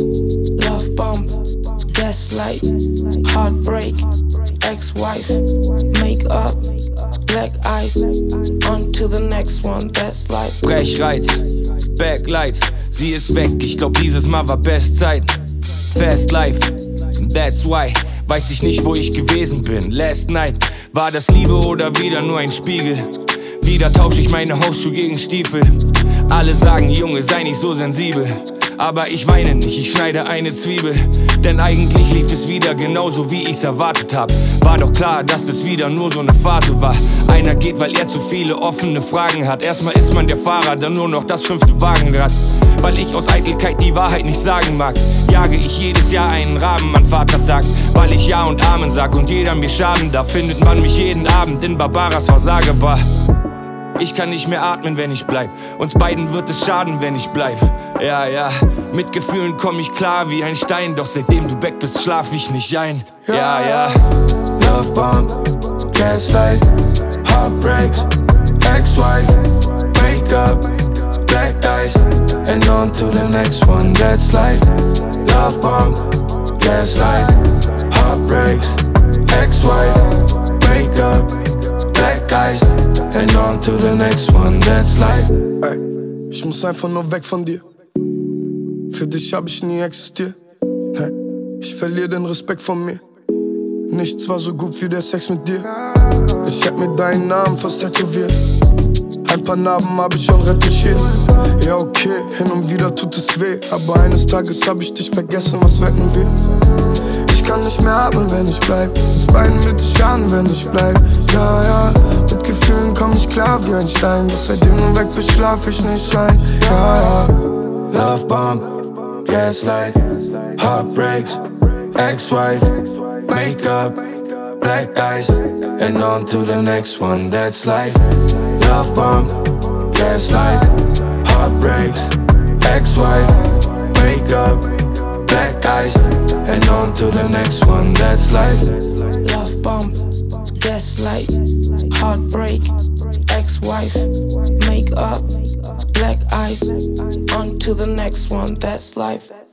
Love bomb, gaslight, heartbreak, ex-wife, make up, black eyes, on to the next one, that's life. Brechreiz, Backlights, sie ist weg, ich glaub dieses Mal war Bestzeit. Fast life, that's why, weiß ich nicht wo ich gewesen bin. Last night, war das Liebe oder wieder nur ein Spiegel? Wieder tausch ich meine Hausschuhe gegen Stiefel. Alle sagen, Junge, sei nicht so sensibel. Aber ich weine nicht, ich schneide eine Zwiebel. Denn eigentlich lief es wieder genauso wie ich's erwartet hab. War doch klar, dass das wieder nur so eine Phase war. Einer geht, weil er zu viele offene Fragen hat. Erstmal ist man der Fahrer, dann nur noch das 5. Wagenrad. Weil ich aus Eitelkeit die Wahrheit nicht sagen mag, jage ich jedes Jahr einen Raben an Vatertag. Weil ich Ja und Amen sag und jeder mir schaden darf, findet man mich jeden Abend in Barbaras Versagebar. Ich kann nicht mehr atmen, wenn ich bleib. Uns beiden wird es schaden, wenn ich bleib. Ja, ja, mit Gefühlen komm ich klar wie ein Stein. Doch seitdem du weg bist, schlaf ich nicht ein. Ja, ja. Love bomb, gaslight, heartbreaks, ex-wife, make up, black ice, and on to the next one, that's life. Love bomb, gaslight, heartbreaks, ex-wife, make up, black ice, and on to the next one, that's life. Ey, ich muss einfach nur weg von dir. Für dich hab ich nie existiert. Hey, ich verliere den Respekt von mir. Nichts war so gut wie der Sex mit dir. Ich hätt mir deinen Namen fast tätowiert. Ein paar Narben hab ich schon retuschiert. Ja okay, hin und wieder tut es weh. Aber eines Tages hab ich dich vergessen, was wetten wir? Ich kann nicht mehr atmen, wenn ich bleib. Das Bein wird es schaden, wenn ich bleib. Ja, ja, mit Gefühlen komm ich klar wie ein Stein. Doch seitdem du weg bist, schlaf ich nicht ein. Ja, ja. Love bomb, gaslight, heartbreaks, ex-wife, make up, black ice, and on to the next one, that's life. Love bomb, gaslight, heartbreaks, ex-wife, make up, black ice, and on to the next one, that's life. Love bomb, gaslight, heartbreak, ex-wife, make up, black ice, on to the next one, that's life.